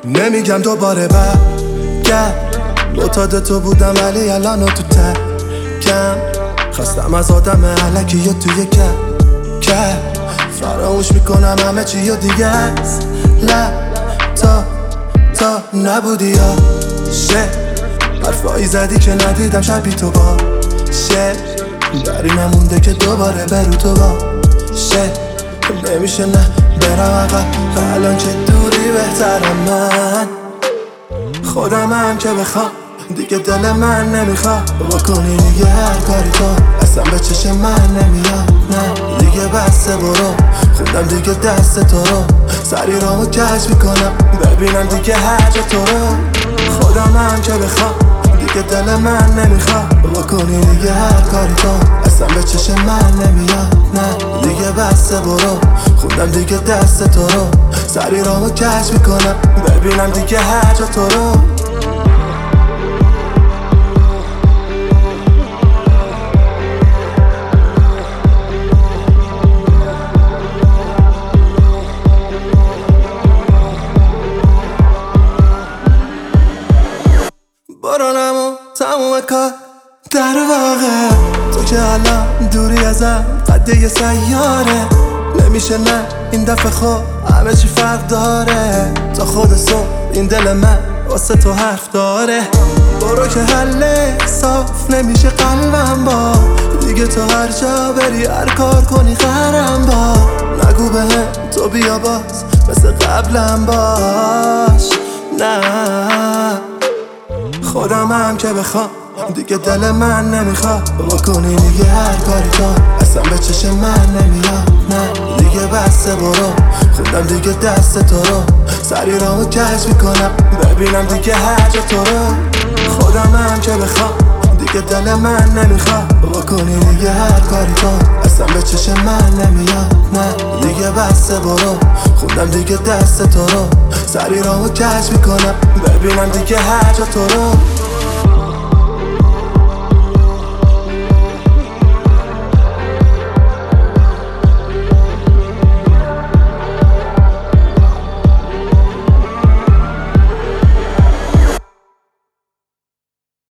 نمیگم دوباره برگرد، معتاد تو بودم ولی الان تو تکم. خواستم از آدم علکی یا توی کم فراموش میکنم همه چی یا دیگه است. تا نبودی یا حرفایی زدی که ندیدم شبی تو باشه. دری نمونده که دوباره برو تو باشه. نمیشه نه برم عقب، الان چه دوری بهترم من خودم هم که بخوام. دیگه دل من نمیخواد بکنی دیگه هر کاری کن، اصلا به چشم من نمیاد. نه دیگه بسته برو، خوندم دیگه دست تو رو. سری رامو کش میکنم ببینم دیگه هر جا تو رو. خودم هم که بخوام دیگه دل من نمیخواد بکنی دیگه هر کاری کن، اصلا به چشم من نمیاد. نه دیگه بسته برو، خوندم دیگه دست تو رو. سری رامو کش میکنم ببینم دیگه هر جا تو رو. بارانم و تموم کار در واقع تو که الان دوری ازم قده یه سیاره. نمیشه نه این دفعه خب همه چی فرق داره. تا خود صبح این دل من واسه تو حرف داره. برو که حل صاف نمیشه قلبم با دیگه. تو هر جا بری هر کار کنی خرم با. نگو بهم تو بیا باز مثل قبلم باش. نه خودم هم که بخوام دیگه دل من نمیخواد بکنی دیگه هر کاری کن، اصلا به چشم من نمیاد. نه دیگه بسته برو، خوندم دیگه دست تو رو. سری رامو کش میکنم ببینم دیگه هر جا تو رو. خودم هم که بخوام دیگه دل من نمیخواد بکنی دیگه هر کاری کن، اصلا به چشم من نمیاد. نه دیگه بسته برو، خوندم دیگه دست تو رو. سری رامو کش میکنم ببینم دیگه هر جا تو رو.